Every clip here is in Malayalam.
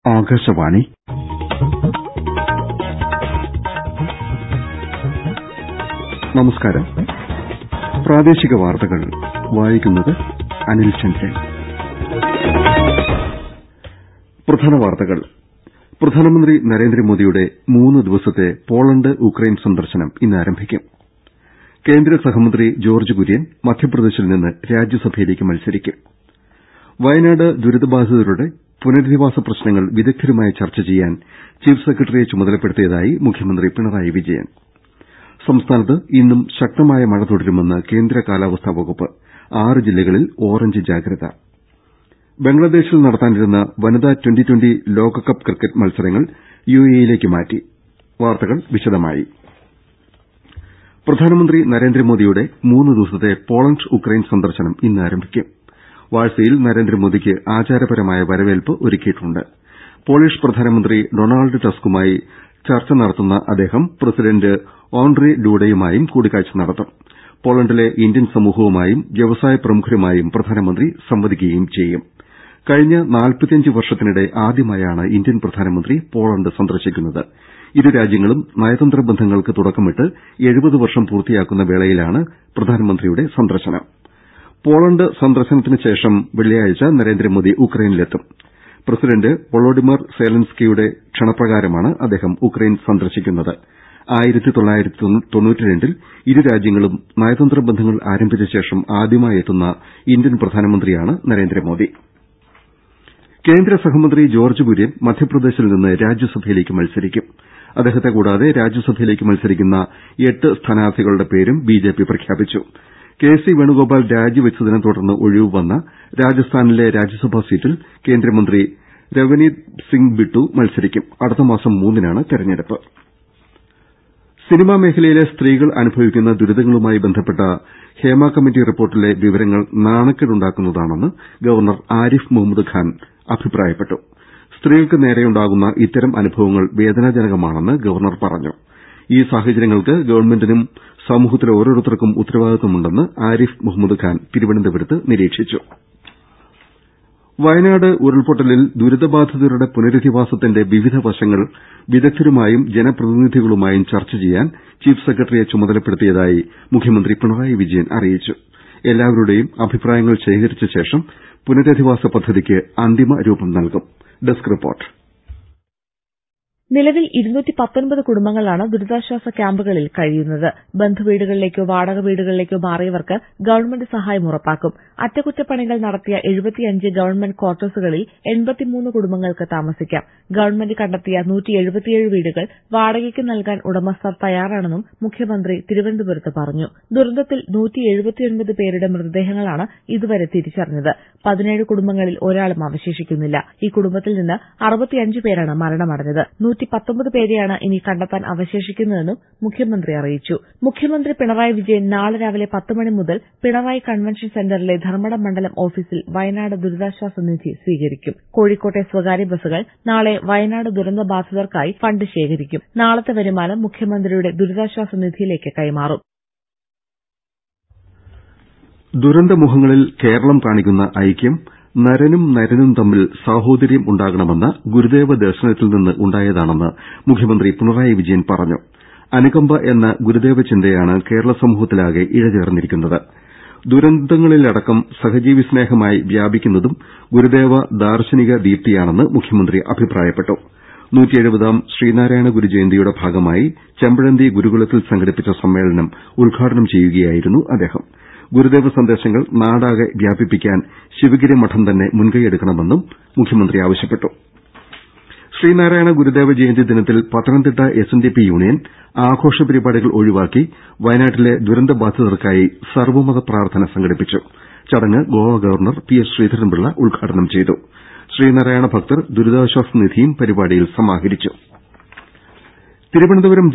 ആകാശവാണി നമസ്കാരം. പ്രാദേശിക വാർത്തകൾ വായിക്കുന്നത് അനിൽ ചന്ദ്രൻ. പ്രധാന വാർത്തകൾ. പ്രധാനമന്ത്രി നരേന്ദ്രമോദിയുടെ 3 ദിവസത്തെ പോളണ്ട് ഉക്രൈൻ സന്ദർശനം ഇന്ന് ആരംഭിക്കും. കേന്ദ്ര സഹമന്ത്രി ജോർജ് കുര്യൻ മധ്യപ്രദേശിൽ നിന്ന് രാജ്യസഭയിലേക്ക് മത്സരിക്കും. വയനാട് ദുരിതബാധിതരുടെ പുനരധിവാസ പ്രശ്നങ്ങൾ വിദഗ്ധരുമായി ചർച്ച ചെയ്യാൻ ചീഫ് സെക്രട്ടറിയെ ചുമതലപ്പെടുത്തിയതായി മുഖ്യമന്ത്രി പിണറായി വിജയൻ. സംസ്ഥാനത്ത് ഇന്നും ശക്തമായ മഴ തുടരുമെന്ന് കേന്ദ്ര കാലാവസ്ഥാ വകുപ്പ്. 6 ജില്ലകളിൽ ഓറഞ്ച് ജാഗ്രത. ബംഗ്ലാദേശിൽ നടത്താനിരുന്ന വനിതാ ട്വന്റി ലോകകപ്പ് ക്രിക്കറ്റ് മത്സരങ്ങൾ യുഎഇയിലേക്ക് മാറ്റി. വാർത്തകൾ വിശദമായി. പ്രധാനമന്ത്രി നരേന്ദ്രമോദിയുടെ 3 ദിവസത്തെ പോളണ്ട് ഉക്രൈൻ സന്ദർശനം ഇന്ന് ആരംഭിക്കും. വാഴ്സയിൽ നരേന്ദ്രമോദിക്ക് ആചാരപരമായ വരവേൽപ്പ് ഒരുക്കിയിട്ടുണ്ട്. പോളിഷ് പ്രധാനമന്ത്രി ഡൊണാൾഡ് ടസ്കുമായി ചർച്ച നടത്തുന്ന അദ്ദേഹം പ്രസിഡന്റ് ഓൺഡ്രി ഡൂഡയുമായും കൂടിക്കാഴ്ച നടത്തും. പോളണ്ടിലെ ഇന്ത്യൻ സമൂഹവുമായും വ്യവസായ പ്രമുഖരുമായും പ്രധാനമന്ത്രി സംവദിക്കുകയും ചെയ്യും. കഴിഞ്ഞ 45 വർഷത്തിനിടെ ആദ്യമായാണ് ഇന്ത്യൻ പ്രധാനമന്ത്രി പോളണ്ട് സന്ദർശിക്കുന്നത്. ഇരു രാജ്യങ്ങളും നയതന്ത്ര ബന്ധങ്ങൾക്ക് തുടക്കമിട്ട് 70 വർഷം പൂർത്തിയാക്കുന്ന വേളയിലാണ് പ്രധാനമന്ത്രിയുടെ സന്ദർശനം. പോളണ്ട് സന്ദർശനത്തിന് ശേഷം വെള്ളിയാഴ്ച നരേന്ദ്രമോദി ഉക്രൈനിലെത്തും. പ്രസിഡന്റ് വൊളോഡിമർ സെലൻസ്കിയുടെ ക്ഷണപ്രകാരമാണ് അദ്ദേഹം ഉക്രൈൻ സന്ദർശിക്കുന്നത്. 1992 ഇരു രാജ്യങ്ങളും നയതന്ത്ര ബന്ധങ്ങൾ ആരംഭിച്ച ശേഷം ആദ്യമായി എത്തുന്ന ഇന്ത്യൻ പ്രധാനമന്ത്രിയാണ് നരേന്ദ്രമോദി. കേന്ദ്ര സഹമന്ത്രി ജോർജ് കുര്യൻ മധ്യപ്രദേശിൽ നിന്ന് രാജ്യസഭയിലേക്ക് മത്സരിക്കും. അദ്ദേഹത്തെ കൂടാതെ രാജ്യസഭയിലേക്ക് മത്സരിക്കുന്ന 8 സ്ഥാനാർത്ഥികളുടെ പേരും ബിജെപി പ്രഖ്യാപിച്ചു. കെ.സി. വേണുഗോപാൽ രാജിവെച്ചതിനെ തുടർന്ന് ഒഴിവ് വന്ന രാജസ്ഥാനിലെ രാജ്യസഭാ സീറ്റിൽ കേന്ദ്രമന്ത്രി രവനീത് സിംഗ് ബിട്ടു മത്സരിക്കും. അടുത്ത മാസം 3-നാണ് തെരഞ്ഞെടുപ്പ്. സിനിമാ മേഖലയിലെ സ്ത്രീകൾ അനുഭവിക്കുന്ന ദുരിതങ്ങളുമായി ബന്ധപ്പെട്ട ഹേമ കമ്മിറ്റി റിപ്പോർട്ടിലെ വിവരങ്ങൾ നാണക്കേടുണ്ടാക്കുന്നതാണെന്ന് ഗവർണർ ആരിഫ് മുഹമ്മദ് ഖാൻ അഭിപ്രായപ്പെട്ടു. സ്ത്രീകൾക്ക് നേരെയുണ്ടാകുന്ന ഇത്തരം അനുഭവങ്ങൾ വേദനാജനകമാണെന്ന് ഗവർണർ പറഞ്ഞു. ഈ സാഹചര്യങ്ങൾക്ക് ഗവൺമെന്റിനും സമൂഹത്തിലെ ഓരോരുത്തർക്കും ഉത്തരവാദിത്വമുണ്ടെന്ന് ആരിഫ് മുഹമ്മദ് ഖാൻ തിരുവനന്തപുരത്ത് നിരീക്ഷിച്ചു. വയനാട് ഉരുൾപൊട്ടലിൽ ദുരിതബാധിതരുടെ പുനരധിവാസത്തിന്റെ വിവിധ വശങ്ങൾ വിദഗ്ധരുമായും ജനപ്രതിനിധികളുമായും ചർച്ച ചെയ്യാൻ ചീഫ് സെക്രട്ടറിയെ ചുമതലപ്പെടുത്തിയതായി മുഖ്യമന്ത്രി പിണറായി വിജയൻ അറിയിച്ചു. എല്ലാവരുടെയും അഭിപ്രായങ്ങൾ ശേഖരിച്ച ശേഷം പുനരധിവാസ പദ്ധതിക്ക് അന്തിമ രൂപം നൽകും. Desk report. നിലവിൽ 219 കുടുംബങ്ങളാണ് ദുരിതാശ്വാസ ക്യാമ്പുകളിൽ കഴിയുന്നത്. ബന്ധുവീടുകളിലേക്കോ വാടക വീടുകളിലേക്കോ മാറിയവർക്ക് ഗവൺമെന്റ് സഹായം ഉറപ്പാക്കും. അറ്റകുറ്റപ്പണികൾ നടത്തിയ 75 ഗവൺമെന്റ് ക്വാർട്ടേഴ്സുകളിൽ 83 കുടുംബങ്ങൾക്ക് താമസിക്കാം. ഗവൺമെന്റ് കണ്ടെത്തിയ 177 വീടുകൾ വാടകയ്ക്ക് നൽകാൻ ഉടമസ്ഥർ തയ്യാറാണെന്നും മുഖ്യമന്ത്രി തിരുവനന്തപുരത്ത് പറഞ്ഞു. ദുരന്തത്തിൽ 179 പേരുടെ മൃതദേഹങ്ങളാണ് ഇതുവരെ തിരിച്ചറിഞ്ഞത്. 17 കുടുംബങ്ങളിൽ ഒരാളും അവശേഷിക്കുന്നില്ല. ഈ കുടുംബത്തിൽ നിന്ന് 65 പേരാണ് മരണമടഞ്ഞത്. 119 പേരെയാണ് ഇനി കണ്ടെത്താൻ അവശേഷിക്കുന്നതെന്നും മുഖ്യമന്ത്രി അറിയിച്ചു. മുഖ്യമന്ത്രി പിണറായി വിജയൻ നാളെ രാവിലെ 10 മണി മുതൽ പിണറായി കൺവെൻഷൻ സെന്ററിലെ ധർമ്മടം മണ്ഡലം ഓഫീസിൽ വയനാട് ദുരിതാശ്വാസ നിധി സ്വീകരിക്കും. കോഴിക്കോട്ടെ സ്വകാര്യ ബസുകൾ നാളെ വയനാട് ദുരന്തബാധിതർക്കായി ഫണ്ട് ശേഖരിക്കും. നാളത്തെ വരുമാനം മുഖ്യമന്ത്രിയുടെ ദുരിതാശ്വാസ നിധിയിലേക്ക് കൈമാറും. ദുരന്തമുഖങ്ങളിൽ കേരളം കാണിക്കുന്ന ഐക്യം നരനും നരനും തമ്മിൽ സാഹോദര്യം ഉണ്ടാകണമെന്ന ഗുരുദേവ ദർശനത്തിൽ നിന്ന് ഉണ്ടായതാണെന്ന് മുഖ്യമന്ത്രി പിണറായി വിജയൻ പറഞ്ഞു. അനുകമ്പ എന്ന ഗുരുദേവ ചിന്തയാണ് കേരള സമൂഹത്തിലാകെ ഇഴചേർന്നിരിക്കുന്നത്. ദുരന്തങ്ങളിലടക്കം സഹജീവി സ്നേഹമായി വ്യാപിക്കുന്നതും ഗുരുദേവ ദാർശനിക ദീപ്തിയാണെന്ന് മുഖ്യമന്ത്രി അഭിപ്രായപ്പെട്ടു. 170ാം ശ്രീനാരായണ ഗുരു ജയന്തിയുടെ ഭാഗമായി ചെമ്പഴന്തി ഗുരുകുലത്തിൽ സംഘടിപ്പിച്ച സമ്മേളനം ഉദ്ഘാടനം ചെയ്യുകയായിരുന്നു അദ്ദേഹം. ഗുരുദേവ സന്ദേശങ്ങൾ നാടാകെ വ്യാപിപ്പിക്കാൻ ശിവഗിരി മഠം തന്നെ മുൻകൈയെടുക്കണമെന്നും മുഖ്യമന്ത്രി ആവശ്യപ്പെട്ടു. ശ്രീനാരായണ ഗുരുദേവ ജയന്തി ദിനത്തിൽ പത്തനംതിട്ട എസ്എൻഡിപി യൂണിയൻ ആഘോഷ പരിപാടികൾ ഒഴിവാക്കി വയനാട്ടിലെ ദുരന്തബാധിതർക്കായി സർവ്വമത പ്രാർത്ഥന സംഘടിപ്പിച്ചു. ചടങ്ങ് ഗോവ ഗവർണർ പി.എസ്. ശ്രീധരൻപിള്ള ഉദ്ഘാടനം ചെയ്തു. ശ്രീനാരായണ ഭക്തർ ദുരിതാശ്വാസ നിധിയും പരിപാടിയിൽ സമാഹരിച്ചു. തിരുവനന്തപുരം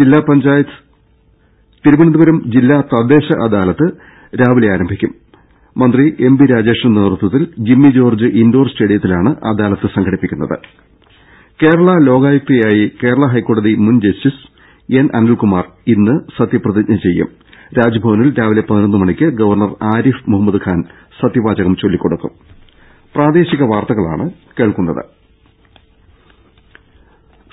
ജില്ലാ തദ്ദേശ അദാലത്ത് രാവിലെ ആരംഭിക്കും. മന്ത്രി എം.ബി. രാജേഷിന്റെ നേതൃത്വത്തിൽ ജിമ്മി ജോർജ് ഇൻഡോർ സ്റ്റേഡിയത്തിലാണ് അദാലത്ത് സംഘടിപ്പിക്കുന്നത്. കേരള ലോകായുക്തയായി കേരള ഹൈക്കോടതി മുൻ ജസ്റ്റിസ് എൻ അനിൽകുമാർ ഇന്ന് സത്യപ്രതിജ്ഞ ചെയ്യും. രാജ്ഭവനിൽ രാവിലെ 11 മണിക്ക് ഗവർണർ ആരിഫ് മുഹമ്മദ് ഖാൻ സത്യവാചകം ചൊല്ലിക്കൊടുക്കും.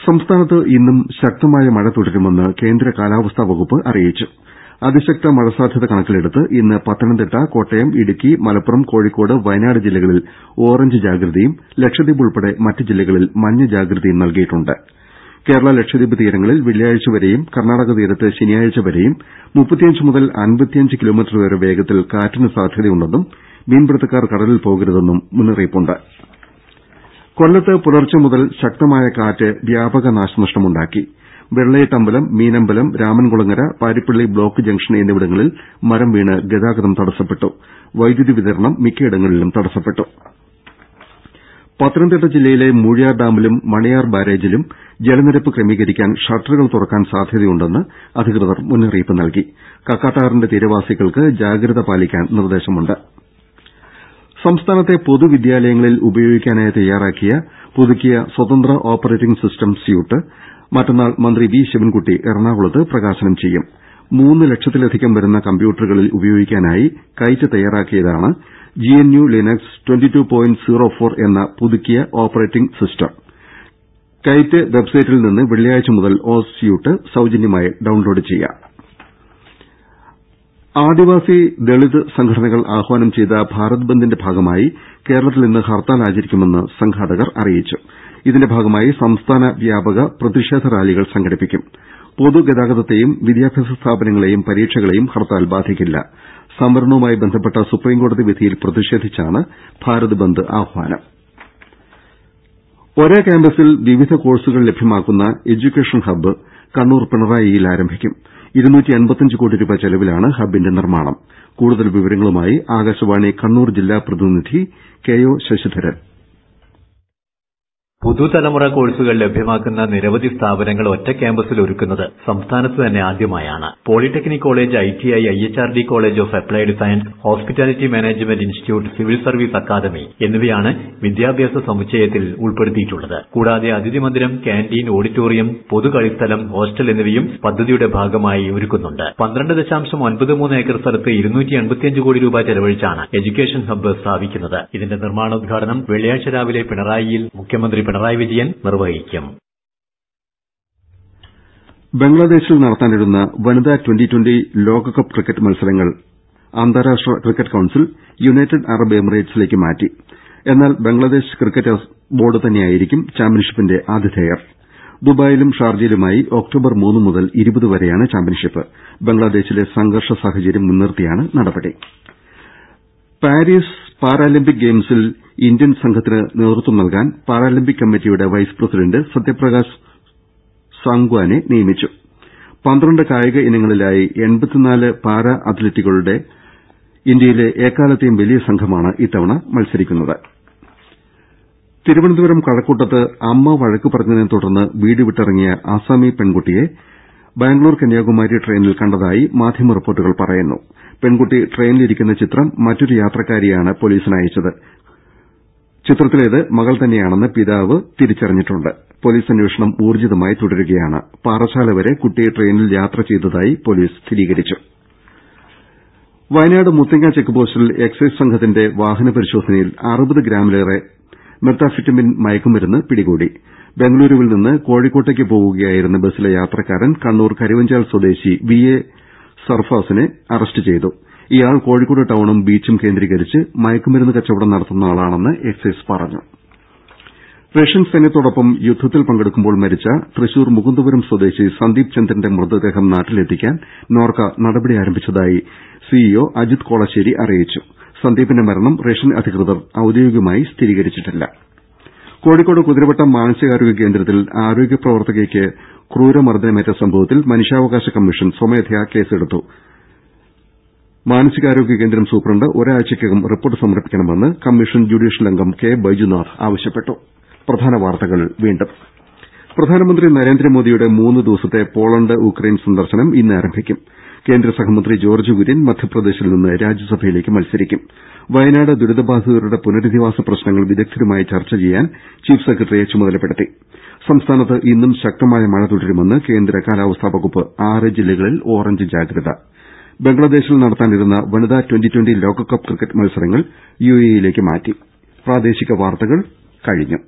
സംസ്ഥാനത്ത് ഇന്നും ശക്തമായ മഴ തുടരുമെന്ന് കേന്ദ്ര കാലാവസ്ഥാ വകുപ്പ് അറിയിച്ചു. അതിശക്ത മഴ സാധ്യത കണക്കിലെടുത്ത് ഇന്ന് പത്തനംതിട്ട, കോട്ടയം, ഇടുക്കി, മലപ്പുറം, കോഴിക്കോട്, വയനാട് ജില്ലകളിൽ ഓറഞ്ച് ജാഗ്രതയും ലക്ഷദ്വീപ് ഉൾപ്പെടെ മറ്റ് ജില്ലകളിൽ മഞ്ഞ ജാഗ്രതയും നൽകിയിട്ടുണ്ട്. കേരള ലക്ഷദ്വീപ് തീരങ്ങളിൽ വെള്ളിയാഴ്ച വരെയും കർണാടക തീരത്ത് ശനിയാഴ്ച വരെയും 35 മുതൽ 55 കിലോമീറ്റർ വരെ വേഗത്തിൽ കാറ്റിന് സാധ്യതയുണ്ടെന്നും മീൻപിടുത്തക്കാർ കടലിൽ പോകരുതെന്നും മുന്നറിയിപ്പുണ്ട്. കൊല്ലത്ത് പുലർച്ചെ മുതൽ ശക്തമായ കാറ്റ് വ്യാപക നാശനഷ്ടമുണ്ടാക്കി. വെള്ളയിട്ടമ്പലം, മീനമ്പലം, രാമൻകുളങ്ങര, പാരിപ്പള്ളി ബ്ലോക്ക് ജംഗ്ഷൻ എന്നിവിടങ്ങളിൽ മരം വീണ് ഗതാഗതം തടസ്സപ്പെട്ടു. വൈദ്യുതി വിതരണം മിക്കയിടങ്ങളിലും തടസ്സപ്പെട്ടു. പത്തനംതിട്ട ജില്ലയിലെ മൂഴിയാർ ഡാമിലും മണിയാർ ബാരേജിലും ജലനിരപ്പ് ക്രമീകരിക്കാൻ ഷട്ടറുകൾ തുറക്കാൻ സാധ്യതയുണ്ടെന്ന് അധികൃതർ മുന്നറിയിപ്പ് നൽകി. കക്കാട്ടാറിന്റെ തീരവാസികൾക്ക് ജാഗ്രത പാലിക്കാൻ നിർദ്ദേശമുണ്ട്. സംസ്ഥാനത്തെ പൊതുവിദ്യാലയങ്ങളിൽ ഉപയോഗിക്കാനായി തയ്യാറാക്കിയ പുതുക്കിയ സ്വതന്ത്ര ഓപ്പറേറ്റിംഗ് സിസ്റ്റം സ്യൂട്ട് മറ്റന്നാൾ മന്ത്രി വി ശിവൻകുട്ടി എറണാകുളത്ത് പ്രകാശനം ചെയ്യും. 3 ലക്ഷത്തിലധികം വരുന്ന കമ്പ്യൂട്ടറുകളിൽ ഉപയോഗിക്കാനായി കൈറ്റ് തയ്യാറാക്കിയതാണ് GNU ലിനക്സ് 22.04 എന്ന പുതുക്കിയ ഓപ്പറേറ്റിംഗ് സിസ്റ്റം. കൈറ്റ് വെബ്സൈറ്റിൽ നിന്ന് വെള്ളിയാഴ്ച മുതൽ സ്യൂട്ട് സൌജന്യമായി ഡൌൺലോഡ് ചെയ്യാം. ആദിവാസി ദളിത് സംഘടനകൾ ആഹ്വാനം ചെയ്ത ഭാരത് ബന്ദിന്റെ ഭാഗമായി കേരളത്തിൽ ഇന്ന് ഹർത്താൽ ആചരിക്കുമെന്ന് സംഘാടകർ അറിയിച്ചു. ഇതിന്റെ ഭാഗമായി സംസ്ഥാന വ്യാപക പ്രതിഷേധ റാലികൾ സംഘടിപ്പിക്കും. പൊതുഗതാഗതത്തെയും വിദ്യാഭ്യാസ സ്ഥാപനങ്ങളെയും പരീക്ഷകളെയും ഹർത്താൽ ബാധിക്കില്ല. സംവരണവുമായി ബന്ധപ്പെട്ട സുപ്രീംകോടതി വിധിയിൽ പ്രതിഷേധിച്ചാണ് ഭാരത് ബന്ദ് ആഹ്വാനം. ഒരേ ക്യാമ്പസിൽ വിവിധ കോഴ്സുകൾ ലഭ്യമാക്കുന്ന എഡ്യൂക്കേഷൻ ഹബ്ബ് കണ്ണൂർ പിണറായിയിൽ ആരംഭിക്കും. 255 കോടി രൂപ ചെലവിലാണ് ഹബ്ബിന്റെ നിർമ്മാണം. കൂടുതൽ വിവരങ്ങളുമായി ആകാശവാണി കണ്ണൂർ ജില്ലാ പ്രതിനിധി കെ.ഒ. ശശിധരൻ. പുതുതലമുറ കോഴ്സുകൾ ലഭ്യമാക്കുന്ന നിരവധി സ്ഥാപനങ്ങൾ ഒറ്റ ക്യാമ്പസിൽ ഒരുക്കുന്നത് സംസ്ഥാനത്ത് തന്നെ ആദ്യമായാണ്. Polytechnic college, ITI, IHRD college of applied science, hospitality management institute, civil service academy എന്നിവയാണ് വിദ്യാഭ്യാസ സമുച്ചയത്തിൽ ഉൾപ്പെടുത്തിയിട്ടുള്ളത്. കൂടാതെ അതിഥി മന്ദിരം, ക്യാന്റീൻ, ഓഡിറ്റോറിയം, പൊതു കളിസ്ഥലം, ഹോസ്റ്റൽ എന്നിവയും പദ്ധതിയുടെ ഭാഗമായി ഒരുക്കുന്നുണ്ട്. 12.93 ഏക്കർ സ്ഥലത്ത് 285 കോടി രൂപ ചെലവഴിച്ചാണ് എഡ്യൂക്കേഷൻ ഹബ്ബ് സ്ഥാപിക്കുന്നത്. ഇതിന്റെ നിർമ്മാണോദ്ഘാടനം വെള്ളിയാഴ്ച രാവിലെ പിണറായിയിൽ മുഖ്യമന്ത്രി പിണറായി വിജയൻ നിർവഹിക്കും. ബംഗ്ലാദേശിൽ നടത്താനിരുന്ന വനിതാ ട്വന്റി ലോകകപ്പ് ക്രിക്കറ്റ് മത്സരങ്ങൾ അന്താരാഷ്ട്ര ക്രിക്കറ്റ് കൌൺസിൽ യുണൈറ്റഡ് അറബ് എമിറേറ്റ്സിലേക്ക് മാറ്റി. എന്നാൽ ബംഗ്ലാദേശ് ക്രിക്കറ്റ് ബോർഡ് തന്നെയായിരിക്കും ചാമ്പ്യൻഷിപ്പിന്റെ ആതിഥേയർ. ദുബായിലും ഷാർജയിലുമായി ഒക്ടോബർ 3 മുതൽ 20 വരെയാണ് ചാമ്പ്യൻഷിപ്പ്. ബംഗ്ലാദേശിലെ സംഘർഷ സാഹചര്യം മുൻനിർത്തിയാണ് നടപടി. പാരീസ് പാരാലിമ്പിക് ഗെയിംസിൽ ഇന്ത്യൻ സംഘത്തിന് നേതൃത്വം നൽകാൻ പാരാലിമ്പിക് കമ്മിറ്റിയുടെ വൈസ് പ്രസിഡന്റ് സത്യപ്രകാശ് സാംഗ്വാനെ നിയമിച്ചു. 12 കായിക ഇനങ്ങളിലായി 84 പാരാ അത്ലറ്റുകളുടെ ഇന്ത്യയിലെ എക്കാലത്തെയും വലിയ സംഘമാണ് ഇത്തവണ മത്സരിക്കുന്നത്. തിരുവനന്തപുരം കഴക്കൂട്ടത്ത് അമ്മ വഴക്ക് പറഞ്ഞതിനെ തുടർന്ന് വീട് വിട്ടിറങ്ങിയ അസാമി പെൺകുട്ടിയെ ബാംഗ്ലൂർ കന്യാകുമാരി ട്രെയിനിൽ കണ്ടതായി മാധ്യമ റിപ്പോർട്ടുകൾ പറയുന്നു. പെൺകുട്ടി ട്രെയിനിലിരിക്കുന്ന ചിത്രം മറ്റൊരു യാത്രക്കാരിയാണ് പോലീസിന് അയച്ചത്. ചിത്രത്തിലേത് മകൾ തന്നെയാണെന്ന് പിതാവ് തിരിച്ചറിഞ്ഞിട്ടുണ്ട്. പോലീസ് അന്വേഷണം ഊർജിതമായി തുടരുകയാണ്. പാറശാല വരെ കുട്ടി ട്രെയിനിൽ യാത്ര ചെയ്തതായി പോലീസ് സ്ഥിരീകരിച്ചു. വയനാട് മുത്തങ്ങ ചെക്ക് പോസ്റ്റിൽ എക്സൈസ് സംഘത്തിന്റെ വാഹന പരിശോധനയിൽ 60 ഗ്രാമിലേറെ മെത്താഫിറ്റമിൻ മയക്കുമരുന്ന് പിടികൂടി. ബംഗളൂരുവിൽ നിന്ന് കോഴിക്കോട്ടേക്ക് പോവുകയായിരുന്ന ബസ്സിലെ യാത്രക്കാരൻ കണ്ണൂർ കരുവഞ്ചാൽ സ്വദേശി VA സർഫാസിനെ അറസ്റ്റ് ചെയ്തു. ഇയാൾ കോഴിക്കോട് ടൌണും ബീച്ചും കേന്ദ്രീകരിച്ച് മയക്കുമരുന്ന് കച്ചവടം നടത്തുന്ന ആളാണെന്ന് എക്സൈസ് പറഞ്ഞു. റഷ്യൻ സൈന്യത്തോടൊപ്പം യുദ്ധത്തിൽ പങ്കെടുക്കുമ്പോൾ മരിച്ച തൃശൂർ മുകുന്ദപുരം സ്വദേശി സന്ദീപ് ചന്ദ്രന്റെ മൃതദേഹം നാട്ടിലെത്തിക്കാൻ നോർക്ക നടപടി ആരംഭിച്ചതായി CEO അജിത് കോളശ്ശേരി അറിയിച്ചു. സന്ദീപിന്റെ മരണം റഷ്യൻ അധികൃതർ ഔദ്യോഗികമായി സ്ഥിരീകരിച്ചിട്ടില്ല. കോഴിക്കോട് കുതിരവട്ടം മാനസികാരോഗ്യ കേന്ദ്രത്തിൽ ആരോഗ്യ പ്രവർത്തകയ്ക്ക് ക്രൂരമർദ്ദനമേറ്റ സംഭവത്തിൽ മനുഷ്യാവകാശ കമ്മീഷൻ സ്വമേധയാ കേസെടുത്തു. മാനസികാരോഗ്യ കേന്ദ്രം സൂപ്രണ്ട് ഒരാഴ്ചയ്ക്കകം റിപ്പോർട്ട് സമർപ്പിക്കണമെന്ന് കമ്മീഷൻ ജുഡീഷ്യൽ അംഗം കെ ബൈജുനാഥ് ആവശ്യപ്പെട്ടു. പ്രധാനമന്ത്രി നരേന്ദ്രമോദിയുടെ 3 ദിവസത്തെ പോളണ്ട് ഉക്രൈൻ സന്ദർശനം ഇന്ന് ആരംഭിക്കും. കേന്ദ്ര സഹമന്ത്രി ജോർജ് കുര്യൻ മധ്യപ്രദേശിൽ നിന്ന് രാജ്യസഭയിലേക്ക് മത്സരിക്കും. വയനാട് ദുരിതബാധിതരുടെ പുനരധിവാസ പ്രശ്നങ്ങൾ വിദഗ്ധരുമായി ചർച്ച ചെയ്യാൻ ചീഫ് സെക്രട്ടറിയെ ചുമതലപ്പെടുത്തി. സംസ്ഥാനത്ത് ഇന്നും ശക്തമായ മഴ തുടരുമെന്ന് കേന്ദ്ര കാലാവസ്ഥാ വകുപ്പ്. 6 ജില്ലകളിൽ ഓറഞ്ച് ജാഗ്രത. ബംഗ്ലാദേശിൽ നടത്താനിരുന്ന വനിതാ ട്വന്റി ലോകകപ്പ് ക്രിക്കറ്റ് മത്സരങ്ങൾ UAE യിലേക്ക് മാറ്റി.